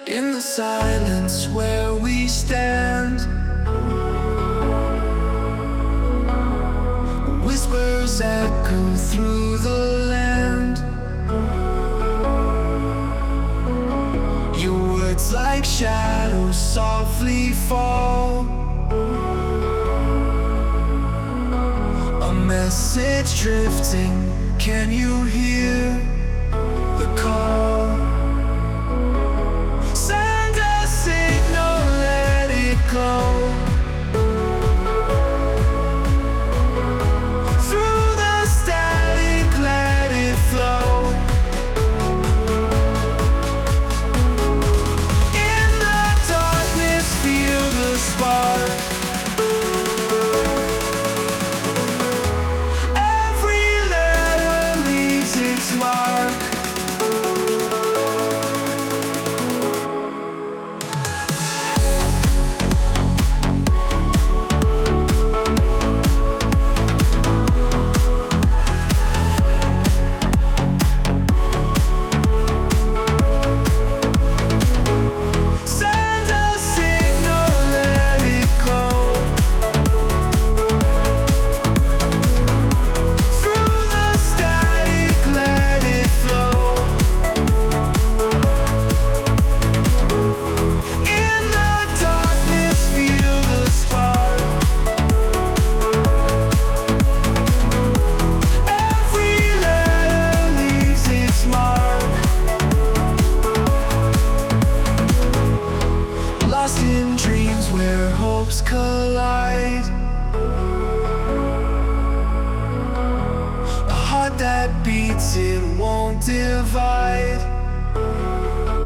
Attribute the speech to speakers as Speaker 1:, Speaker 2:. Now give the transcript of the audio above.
Speaker 1: In the silence where we stand, whispers echo through the land. Your words like shadows softly fall, a message drifting. Can you hear the call?